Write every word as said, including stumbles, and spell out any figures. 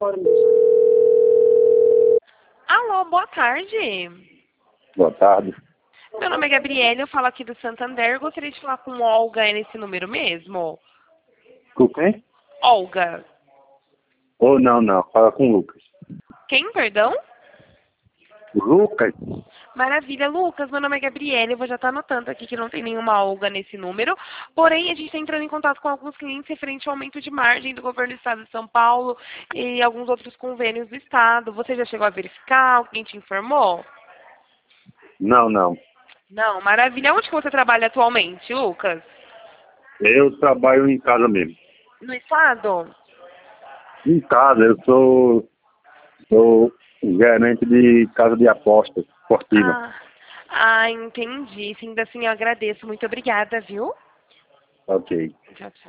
Alô, boa tarde. Boa tarde. Meu nome é Gabriele, eu falo aqui do Santander. Gostaria de falar com Olga é nesse número mesmo? Com quem? Olga. Ou não, não. Fala com o Lucas. Quem, perdão? Lucas? Maravilha, Lucas, meu nome é Gabriele, eu vou já estar anotando aqui que não tem nenhuma Olga nesse número, porém a gente está entrando em contato com alguns clientes referente ao aumento de margem do governo do estado de São Paulo e alguns outros convênios do estado. Você já chegou a verificar? Alguém te informou? Não, não. Não, maravilha. Onde que você trabalha atualmente, Lucas? Eu trabalho em casa mesmo. No estado? Em casa, eu sou, sou gerente de casa de apostas esportiva. Ah, ah, entendi. Sim, assim eu agradeço. Muito obrigada, viu? Ok. Tchau, tchau.